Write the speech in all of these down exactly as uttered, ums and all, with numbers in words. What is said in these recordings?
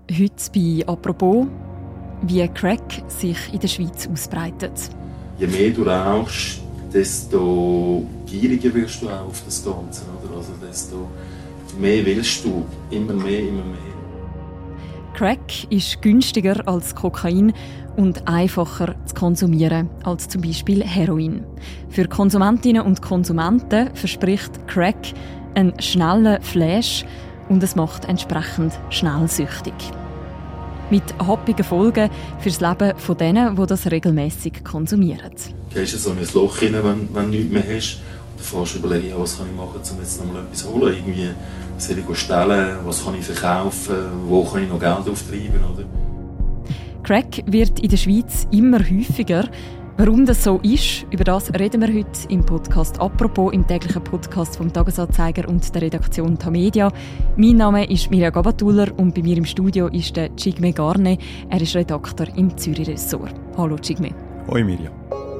Heute bei «Apropos», wie Crack sich in der Schweiz ausbreitet. Je mehr du rauchst, desto gieriger wirst du auch auf das Ganze. Oder? Also desto mehr willst du, immer mehr, immer mehr. Crack ist günstiger als Kokain und einfacher zu konsumieren als zum Beispiel Heroin. Für Konsumentinnen und Konsumenten verspricht Crack einen schnellen Flash und es macht entsprechend schnell süchtig. Mit happigen Folgen für das Leben von denen, die das regelmässig konsumieren. Du gehst in so ein Loch rein, wenn, wenn du nichts mehr hast. Du fährst überlegen, ja, was kann ich machen, um jetzt noch mal etwas zu holen. Irgendwie, was soll ich stellen, was kann ich verkaufen, wo kann ich noch Geld auftreiben. Oder? Crack wird in der Schweiz immer häufiger. Warum das so ist, über das reden wir heute im Podcast «Apropos», im täglichen Podcast vom «Tagesanzeiger» und der Redaktion Tamedia. Mein Name ist Mirja Gabatuller und bei mir im Studio ist der Cigme Garne. Er ist Redakteur im Zürich-Ressort. Hallo Cigme. Hoi Mirja.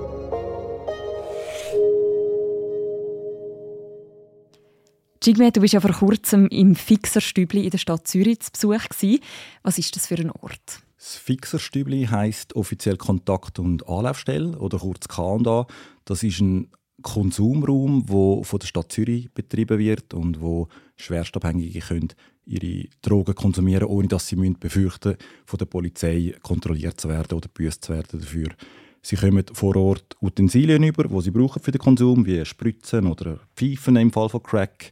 Cigme, du warst ja vor kurzem im Fixerstübli in der Stadt Zürich zu Besuch gewesen. Was ist das für ein Ort? Das Fixerstübli heisst offiziell Kontakt- und Anlaufstelle oder kurz K und A. Das ist ein Konsumraum, der von der Stadt Zürich betrieben wird und wo Schwerstabhängige können ihre Drogen konsumieren, ohne dass sie befürchten müssen, von der Polizei kontrolliert zu werden oder gebüßt zu werden dafür. Sie kommen vor Ort Utensilien über, die sie brauchen für den Konsum, wie Spritzen oder Pfeifen im Fall von Crack.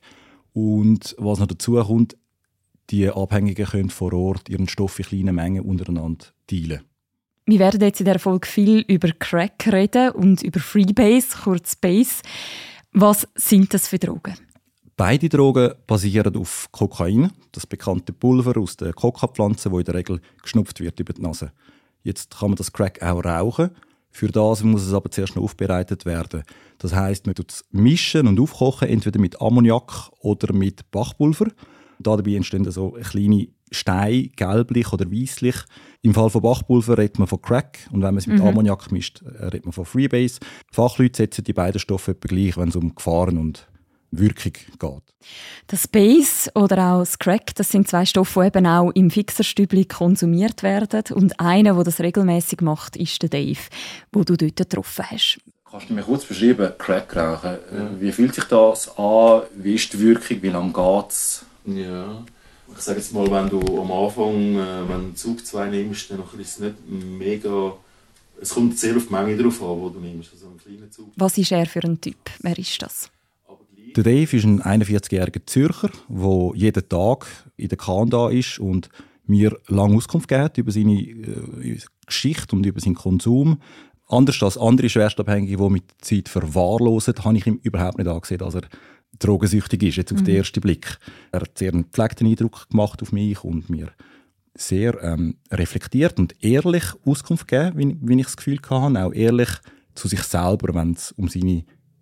Und was noch dazu kommt, die Abhängigen können vor Ort ihren Stoff in kleinen Mengen untereinander teilen. Wir werden jetzt in dieser Folge viel über Crack reden und über Freebase, kurz Base. Was sind das für Drogen? Beide Drogen basieren auf Kokain, das bekannte Pulver aus der Coca-Pflanze, das in der Regel geschnupft wird über die Nase. Jetzt kann man das Crack auch rauchen. Für das muss es aber zuerst noch aufbereitet werden. Das heisst, man tut es mischen und aufkochen, entweder mit Ammoniak oder mit Bachpulver. Dabei entstehen so kleine Steine, gelblich oder weisslich. Im Fall von Bachpulver redet man von Crack und wenn man es mit mhm. Ammoniak mischt, redet man von Freebase. Fachleute setzen die beiden Stoffe etwa gleich, wenn es um Gefahren und Wirkung geht. Das Base oder auch das Crack, das sind zwei Stoffe, die eben auch im Fixerstübli konsumiert werden. Und einer, der das regelmäßig macht, ist der Dave, den du dort getroffen hast. Kannst du mir kurz beschreiben, Crack rauchen? Wie fühlt sich das an? Wie ist die Wirkung? Wie lange geht es? Ja, ich sage jetzt mal, wenn du am Anfang, äh, wenn du Zug zwei nimmst, dann ist es nicht mega. Es kommt sehr auf die Menge drauf an, die du nimmst. Also einen kleinen Zug. Was ist er für ein Typ? Wer ist das? Der Dave ist ein einundvierzigjähriger Zürcher, der jeden Tag in der K und A ist und mir lange Auskunft gibt über seine äh, Geschichte und über seinen Konsum. Anders als andere Schwerstabhängige, die mit der Zeit verwahrlosen, habe ich ihm überhaupt nicht angesehen, dass er drogensüchtig ist, jetzt auf mhm. den ersten Blick. Er hat sehr einen gepflegten Eindruck gemacht auf mich und mir sehr ähm, reflektiert und ehrlich Auskunft gegeben, wie, wie ich das Gefühl hatte. Auch ehrlich zu sich selber, wenn es um seine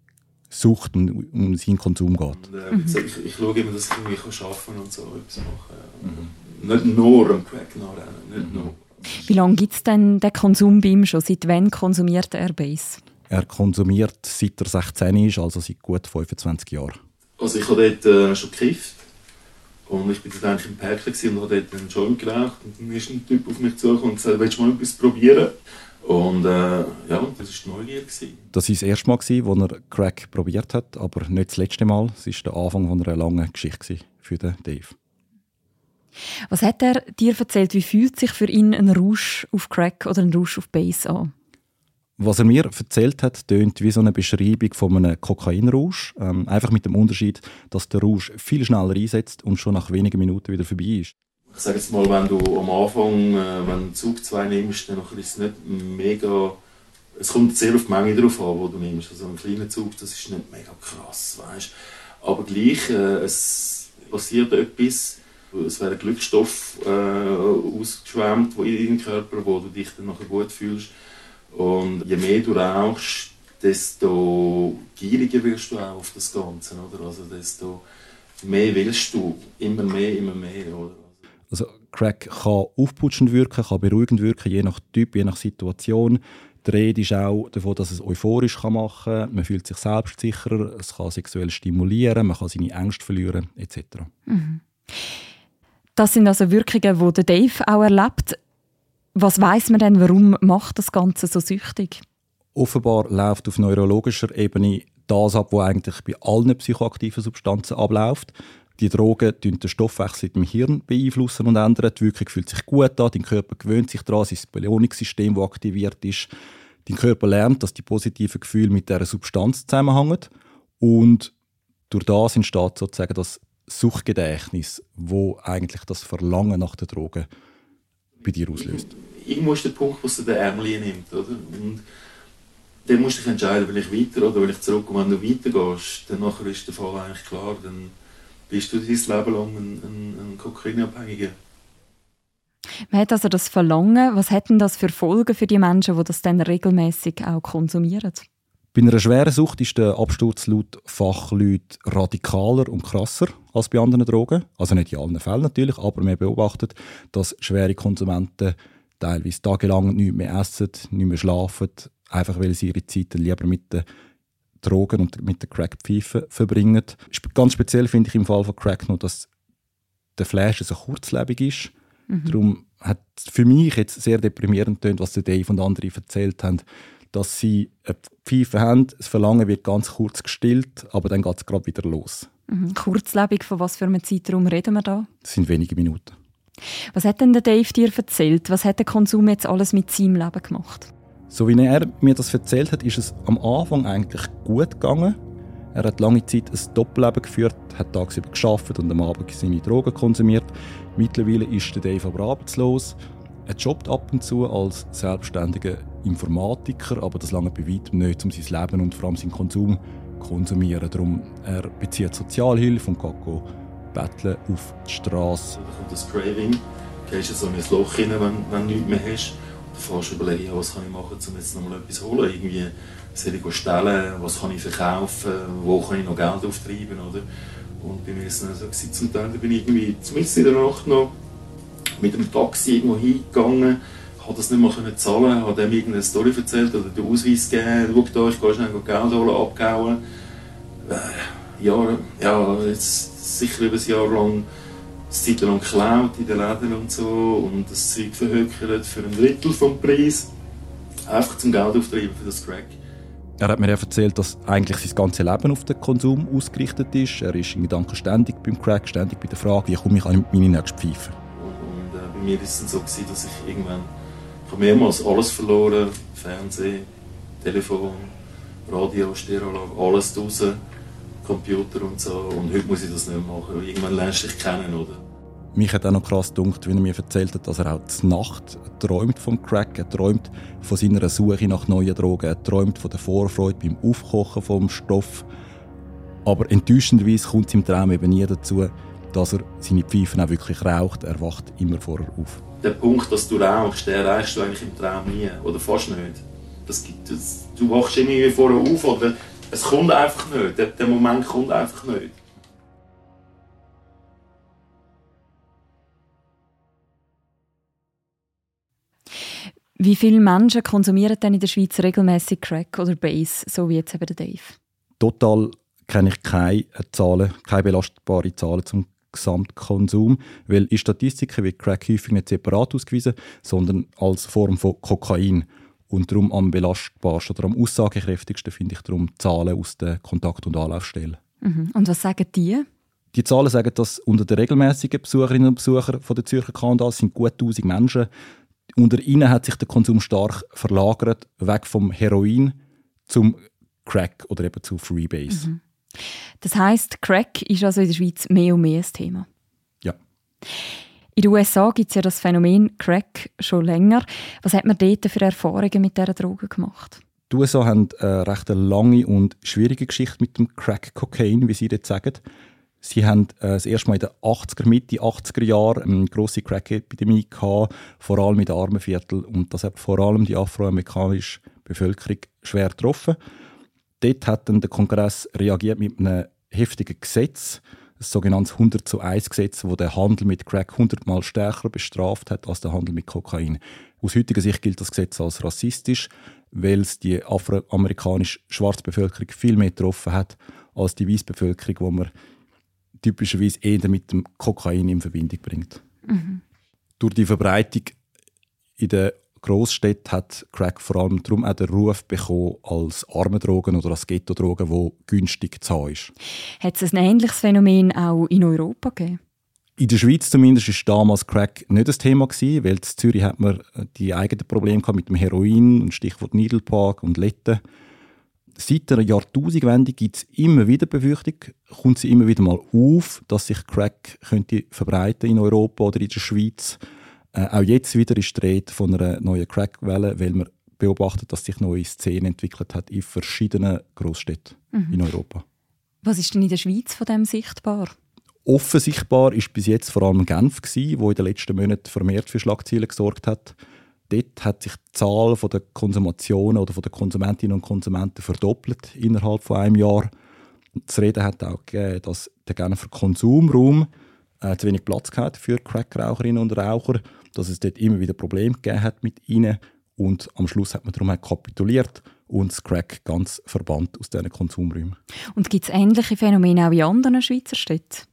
Sucht und um seinen Konsum geht. Und, äh, mhm. ich, ich schaue immer, dass ich irgendwie arbeiten kann und so etwas machen. Mhm. Nicht nur am Crack nachrennen, nicht nur. Wie lange gibt es denn den Konsum bei ihm schon? Seit wann konsumiert er Base? Er konsumiert, seit er sechzehn ist, also seit gut fünfundzwanzig Jahren. Also ich habe dort äh, schon gekifft. Und ich war dort eigentlich im Päckchen und habe dort einen Joint geraucht. Und dann ist ein Typ auf mich zugekommen und gesagt, willst du mal etwas probieren? Und äh, ja, das war Neugier. Das war das erste Mal, als er Crack probiert hat, aber nicht das letzte Mal. Es war der Anfang einer langen Geschichte für den Dave. Was hat er dir erzählt? Wie fühlt sich für ihn ein Rausch auf Crack oder ein Rausch auf Base an? Was er mir erzählt hat, tönt wie so eine Beschreibung von einem Kokainrausch. Ähm, einfach mit dem Unterschied, dass der Rausch viel schneller einsetzt und schon nach wenigen Minuten wieder vorbei ist. Ich sage jetzt mal, wenn du am Anfang, äh, wenn du Zug zwei nimmst, dann ist es nicht mega. Es kommt sehr auf die Menge drauf an, die du nimmst. Also ein kleiner Zug, das ist nicht mega krass, weißt. Aber gleich, äh, es passiert etwas. Es wird ein Glückstoff äh, ausgeschwemmt in deinem Körper, wo du dich dann nachher gut fühlst. Und je mehr du rauchst, desto gieriger wirst du auch auf das Ganze, oder? Also desto mehr willst du, immer mehr, immer mehr, oder? Also Crack kann aufputschend wirken, kann beruhigend wirken, je nach Typ, je nach Situation. Die Rede ist auch davon, dass es euphorisch machen kann. Man fühlt sich selbstsicherer, es kann sexuell stimulieren, man kann seine Ängste verlieren, et cetera. Mhm. Das sind also Wirkungen, die Dave auch erlebt. Was weiss man denn, warum macht das Ganze so süchtig? Offenbar läuft auf neurologischer Ebene das ab, was eigentlich bei allen psychoaktiven Substanzen abläuft. Die Drogen beeinflussen den Stoffwechsel im Hirn beeinflussen und ändern. Die Wirkung fühlt sich gut an, dein Körper gewöhnt sich daran, sein Belohnungssystem, das aktiviert ist. Dein Körper lernt, dass die positiven Gefühle mit dieser Substanz zusammenhängen. Und durch das entsteht sozusagen das Suchtgedächtnis, wo eigentlich das Verlangen nach den Drogen bei dir auslöst. Irgendwo ist der Punkt, wo es den Ärmel nimmt, oder? Und dann musst du dich entscheiden, will ich weiter oder will ich zurück. Und wenn du weitergehst, dann nachher ist der Fall eigentlich klar, dann bist du dein Leben lang ein, ein, ein Kokainabhängiger. Man hat also das Verlangen. Was hat denn das für Folgen für die Menschen, die das dann regelmäßig auch konsumieren? Bei einer schweren Sucht ist der Absturz laut Fachleuten radikaler und krasser als bei anderen Drogen. Also nicht in allen Fällen natürlich, aber man beobachtet, dass schwere Konsumenten teilweise tagelang nicht mehr essen, nicht mehr schlafen, einfach weil sie ihre Zeit lieber mit den Drogen und mit den Crack-Pfeifen verbringen. Ganz speziell finde ich im Fall von Crack noch, dass der Flash so kurzlebig ist. Mhm. Darum hat es für mich jetzt sehr deprimierend getönt, was der Dave und andere erzählt haben, dass sie eine Pfeife haben, das Verlangen wird ganz kurz gestillt, aber dann geht es gerade wieder los. Mhm. Kurzlebig, von was für einem Zeitraum reden wir da? Das sind wenige Minuten. Was hat denn der Dave dir erzählt? Was hat der Konsum jetzt alles mit seinem Leben gemacht? So wie er mir das erzählt hat, ist es am Anfang eigentlich gut gegangen. Er hat lange Zeit ein Doppelleben geführt, hat tagsüber gearbeitet und am Abend seine Drogen konsumiert. Mittlerweile ist der Dave aber arbeitslos. Er jobbt ab und zu als selbstständiger Informatiker, aber das lange bei weitem nicht, um sein Leben und vor allem seinen Konsum zu konsumieren. Darum er bezieht Sozialhilfe und geht betteln auf die Straße. Da kommt das Craving, du gehst so in ein Loch rein, wenn, wenn du nichts mehr hast. Du fährst überlegen, ja, was kann ich machen, um jetzt noch mal etwas zu holen. Irgendwie, soll ich stellen, was kann ich verkaufen, wo kann ich noch Geld auftreiben, oder? Und bei mir war es dann so, zum Teil bin ich irgendwie mitten in der Nacht noch mit einem Taxi irgendwo hingegangen, konnte das nicht mehr zahlen, habe dem irgendeine Story erzählt oder den Ausweis gegeben, schau da, ich gehe schnell Geld holen, abgehauen. Äh, ja, ja, jetzt sicher über ein Jahr lang, eine Zeit lang geklaut in den Läden und so und das Zeug verhökert für ein Drittel vom Preis, einfach zum Geld auftreiben für das Crack. Er hat mir ja erzählt, dass eigentlich sein ganzes Leben auf den Konsum ausgerichtet ist. Er ist in Gedanken ständig beim Crack, ständig bei der Frage, wie komme ich an meine nächste Pfeife. Und, und äh, bei mir war es dann so, gewesen, dass ich irgendwann ich habe mehrmals alles verloren, Fernsehen, Telefon, Radio, Stereoanlage, alles draussen, Computer und so. Und heute muss ich das nicht mehr machen, irgendwann lernst du dich kennen, oder? Mich hat auch noch krass gedacht, wie er mir erzählt hat, dass er auch zur Nacht träumt vom Crack, er träumt von seiner Suche nach neuen Drogen, er träumt von der Vorfreude beim Aufkochen vom Stoff. Aber enttäuschenderweise kommt es im Traum eben nie dazu, dass er seine Pfeifen auch wirklich raucht. Er wacht immer vorher auf. Der Punkt, dass du rauchst, den erreichst du eigentlich im Traum nie, oder fast nicht. Das gibt, das, du wachst irgendwie vorher auf, oder es kommt einfach nicht, der, der Moment kommt einfach nicht. Wie viele Menschen konsumieren denn in der Schweiz regelmäßig Crack oder Base, so wie jetzt eben der Dave? Total kenne ich keine Zahlen, keine belastbaren Zahlen zum Gesamtkonsum, weil in Statistiken wird Crack häufig nicht separat ausgewiesen, sondern als Form von Kokain. Und darum am belastbarsten oder am aussagekräftigsten finde ich darum Zahlen aus den Kontakt- und Anlaufstellen. Mhm. Und was sagen die? Die Zahlen sagen, dass unter den regelmäßigen Besucherinnen und Besuchern von der Zürcher K und A sind gut tausend Menschen. Unter ihnen hat sich der Konsum stark verlagert, weg vom Heroin zum Crack oder eben zu Freebase. Mhm. Das heisst, Crack ist also in der Schweiz mehr und mehr ein Thema? Ja. In den U S A gibt es ja das Phänomen Crack schon länger. Was hat man dort für Erfahrungen mit dieser Droge gemacht? Die U S A haben eine recht lange und schwierige Geschichte mit dem Crack-Cocaine, wie sie das sagen. Sie haben äh, das erste Mal in den achtziger, Mitte achtziger Jahren eine grosse Crack-Epidemie gehabt, vor allem in den Armenvierteln. Und das hat vor allem die afroamerikanische Bevölkerung schwer getroffen. Dort hat dann der Kongress reagiert mit einem heftigen Gesetz, das sogenannte hundert zu eins Gesetz, das den Handel mit Crack hundertmal stärker bestraft hat als der Handel mit Kokain. Aus heutiger Sicht gilt das Gesetz als rassistisch, weil es die afroamerikanische schwarze Bevölkerung viel mehr getroffen hat als die weiße Bevölkerung, wo man typischerweise eher mit dem Kokain in Verbindung bringt. Mhm. Durch die Verbreitung in den Grossstädten hat Crack vor allem darum auch den Ruf bekommen als Armendrogen oder als Ghetto-Drogen, die günstig zu haben ist. Hat es ein ähnliches Phänomen auch in Europa gegeben? In der Schweiz zumindest war damals Crack nicht das Thema gewesen, weil in Zürich hat man die eigenen Probleme gehabt mit dem Heroin und Stichwort Needle Park und Letten. Seit der Jahrtausendwende gibt es immer wieder Befürchtung, kommt sie immer wieder mal auf, dass sich Crack könnte verbreiten in Europa oder in der Schweiz. Äh, auch jetzt wieder ist die Rede von einer neuen Crack-Welle, weil man beobachtet, dass sich neue Szene entwickelt hat in verschiedenen Großstädten Mhm. in Europa. Was ist denn in der Schweiz von dem sichtbar? Offensichtbar ist bis jetzt vor allem Genf gewesen, wo in den letzten Monaten vermehrt für Schlagzeilen gesorgt hat. Dort hat sich die Zahl der Konsumationen oder der Konsumentinnen und Konsumenten verdoppelt innerhalb von einem Jahr. Das Reden hat auch gegeben, dass der Genfer Konsumraum äh, zu wenig Platz hat für Crackraucherinnen und Raucher, dass es dort immer wieder Probleme gegeben hat mit ihnen und am Schluss hat man darum kapituliert und das Crack ganz verbannt aus diesen Konsumräumen. Und gibt es ähnliche Phänomene auch in anderen Schweizer Städten?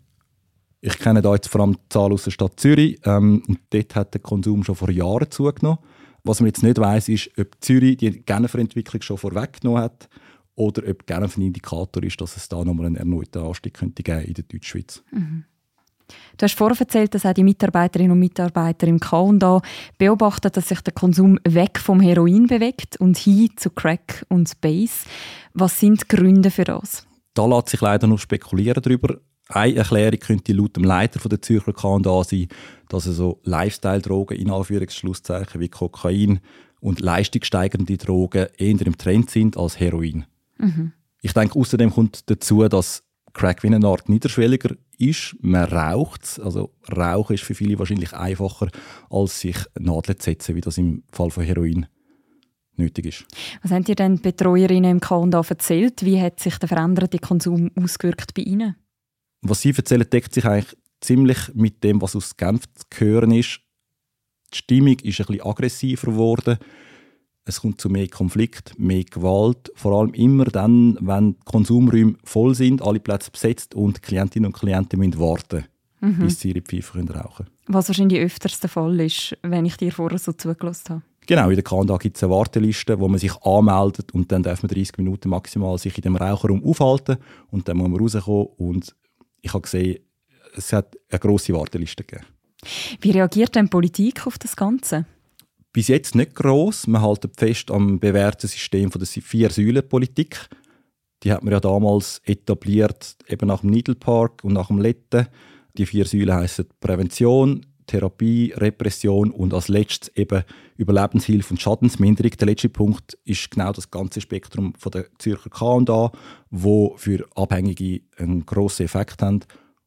Ich kenne da jetzt vor allem die Zahl aus der Stadt Zürich ähm, und dort hat der Konsum schon vor Jahren zugenommen. Was man jetzt nicht weiss, ist, ob Zürich die Genfer Entwicklung schon vorweggenommen hat oder ob Genf ein Indikator ist, dass es da nochmal einen erneuten Anstieg könnte geben in der Deutschschweiz. Mhm. Du hast vorher erzählt, dass auch die Mitarbeiterinnen und Mitarbeiter im K und A beobachten, dass sich der Konsum weg vom Heroin bewegt und hin zu Crack und Base. Was sind die Gründe für das? Da lässt sich leider noch spekulieren darüber. Eine Erklärung könnte laut dem Leiter der Zürcher K und A sein, dass so Lifestyle-Drogen in Anführungsschlusszeichen wie Kokain und leistungssteigernde Drogen eher im Trend sind als Heroin. Mhm. Ich denke, außerdem kommt dazu, dass Crack wie eine Art niederschwelliger ist. Man raucht es. Also Rauchen ist für viele wahrscheinlich einfacher, als sich Nadeln zu setzen, wie das im Fall von Heroin nötig ist. Was haben dir denn die Betreuerinnen im K und A erzählt? Wie hat sich der veränderte Konsum ausgewirkt bei ihnen? Was sie erzählen, deckt sich eigentlich ziemlich mit dem, was aus Genf zu hören ist. Die Stimmung ist ein bisschen aggressiver geworden. Es kommt zu mehr Konflikt, mehr Gewalt. Vor allem immer dann, wenn die Konsumräume voll sind, alle Plätze besetzt und die Klientinnen und Klienten müssen warten, Mhm. bis sie ihre Pfeife rauchen können. Was wahrscheinlich öfters der Fall ist, wenn ich dir vorher so zugelassen habe. Genau, in der K und A gibt es eine Warteliste, wo man sich anmeldet und dann darf man dreißig Minuten maximal sich in dem Raucherraum aufhalten und dann muss man rauskommen und ich habe gesehen, es hat eine grosse Warteliste gegeben. Wie reagiert denn die Politik auf das Ganze? Bis jetzt nicht gross. Man hält fest am bewährten System von der Vier-Säulen-Politik. Die hat man ja damals etabliert, eben nach dem Needle Park und nach dem Letten. Die vier Säulen heissen Prävention, Therapie, Repression und als letztes eben Überlebenshilfe und Schadensminderung. Der letzte Punkt ist genau das ganze Spektrum von der Zürcher K und A, wo für Abhängige einen grossen Effekt haben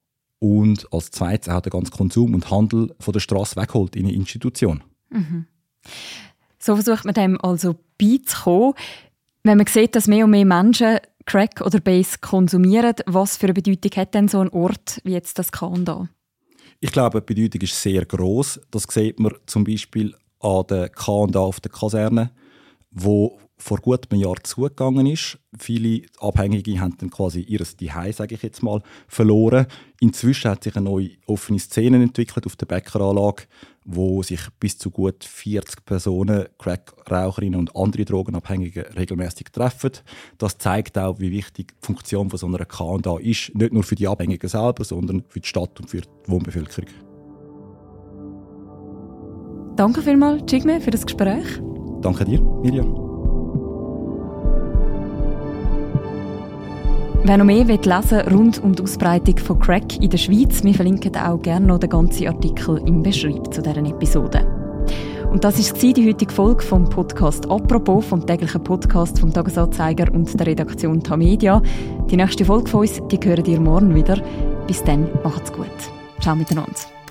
und als zweites auch den ganzen Konsum und Handel von der Straße wegholt in eine Institution. Mhm. So versucht man dem also beizukommen. Wenn man sieht, dass mehr und mehr Menschen Crack oder Base konsumieren, was für eine Bedeutung hat denn so ein Ort wie jetzt das K und A? Ich glaube, die Bedeutung ist sehr gross. Das sieht man zum Beispiel an der K und A auf der Kaserne, wo vor gut einem Jahr zugegangen ist. Viele Abhängige haben dann quasi ihr Zuhause, sage ich jetzt mal, verloren. Inzwischen hat sich eine neue offene Szene entwickelt auf der Bäckeranlage, wo sich bis zu gut vierzig Personen, Crack-Raucherinnen und andere Drogenabhängige regelmäßig treffen. Das zeigt auch, wie wichtig die Funktion von so einer K und A ist. Nicht nur für die Abhängigen selber, sondern für die Stadt und für die Wohnbevölkerung. Danke vielmals, Jigme, für das Gespräch. Danke dir, Mirjam. Wer noch mehr lesen will rund um die Ausbreitung von Crack in der Schweiz, wir verlinken auch gerne noch den ganzen Artikel im Beschreib zu dieser Episode. Und das war die heutige Folge vom Podcast «Apropos», vom täglichen Podcast vom «Tagesanzeiger» und der Redaktion Tamedia. Die nächste Folge von uns, die hören ihr morgen wieder. Bis dann, macht's gut. Ciao miteinander.